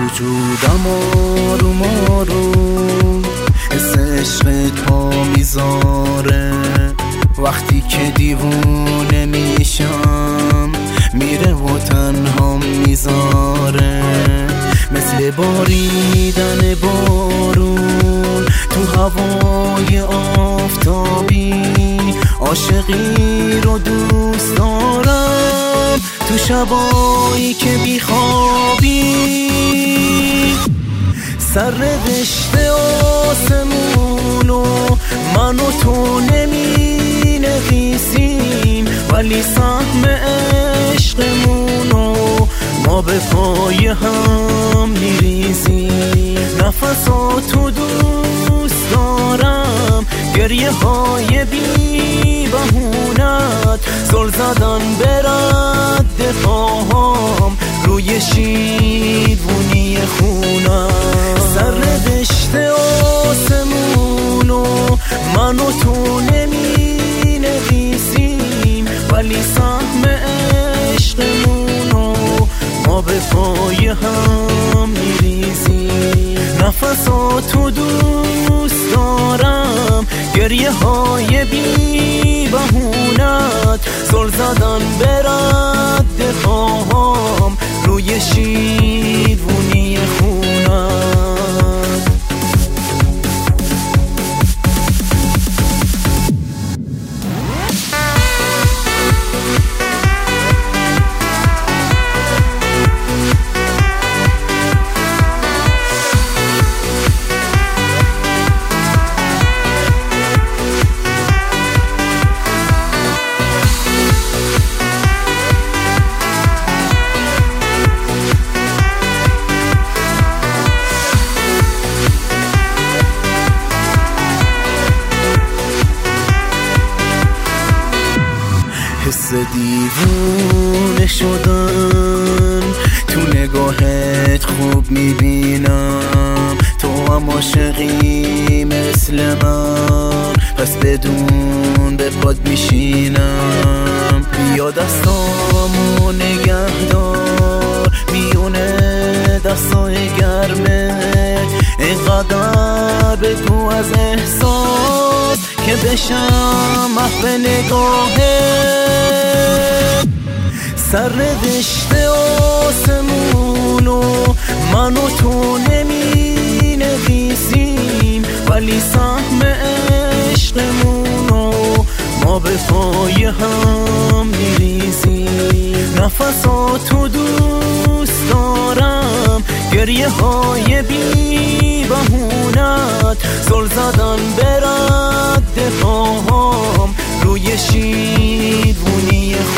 وجودم آروم آروم حس عشق پا میذاره. وقتی که دیوونه میشم میره و تنها میذاره. مثل باریدن بارون تو هوای آفتابی عاشقی رو دوست دارم تو شبایی که بیخوابی. سرنوشت آسمونو من و تو نمی نویسیم، ولی سهم عشقمونو ما به پای هم میریزیم. نفساتو دوست دارم، گریه های بی بهونت، زل زدن به رد پاهام روی شیروونی خونم. سرنوشت آسمونو من و تو نمی نویسیم، ولی سهم عشقمونو ما به پای هم میریزیم. نفساتو دوست دارم، گریه های بی بهونت، زل زدن به رد پاهام روی شیروونی خونم. حس دیوونه شدن تو نگاهت خوب میبینم. تو هم عاشقی مثل من، پس بدون به پاد میشینم. بیا دستامو نگهدار میونه دستای گرمت، اینقدر بگو از احساس که بشم محو نگاهت. سرنوشت آسمونو من و تو نمی نویسیم، ولی سهم عشقمونو ما به پای هم میریزیم. نفساتو دوست دارم، گریه های بی بهونت، زل زدن به رد پاهام روی شیروونی